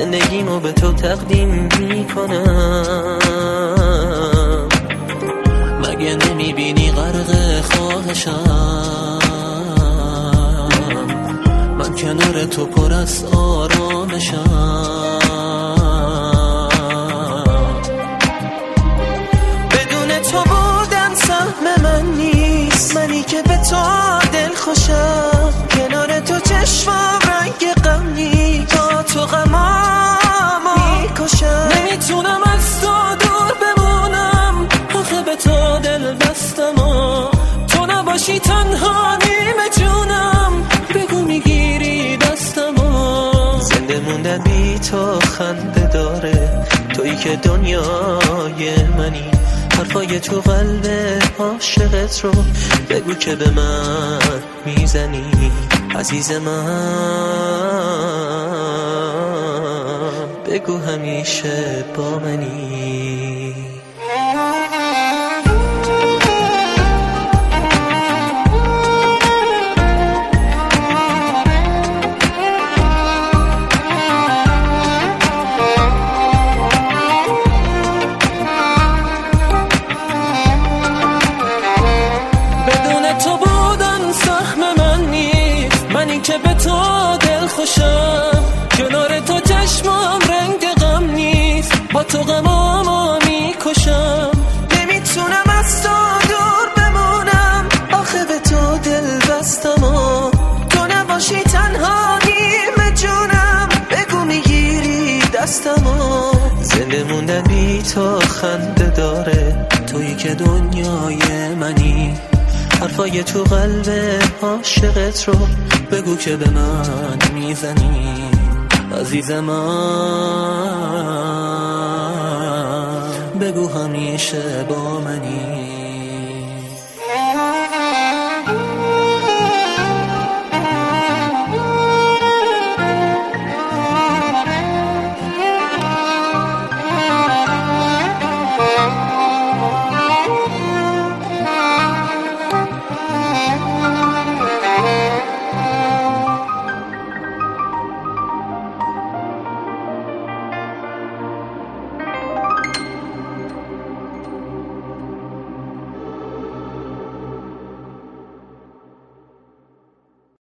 زندگیمو به تو تقدیم میکنم. مگه نمیبینی غرق خواهشم؟ من کنار تو پر از آرامشم. بدون تو بودن سهم من نیست، منی که به تو دل خوشم. کنار تو چشمم رنگ غم نیست، با تو غمامو میکشم. نمیتونم از تو دور بمونم، آخه به تو دل بستم و تو نباشی تنها نیمه جونم. بگو میگیری دستم و زنده موندن بی تو خنده داره. تویی که دنیای منی، حرفای تو قلب عاشقت رو بگو که به من میزنی عزیز من. بگو همیشه با منی. منی که به تو دل خوشم، کنار تو چشمم رنگ غم نیست، با تو غمامو میکشم. نمیتونم از تو دور بمونم، آخه به تو دل بستم و تو نباشی تنها نیمه جونم. بگو میگیری دستم و زنده موندن بی تو خنده داره. تویی که دنیای منی، حرفای تو قلب عاشقت رو بگو که به من میزنی عزیز من. بگو همیشه با منی.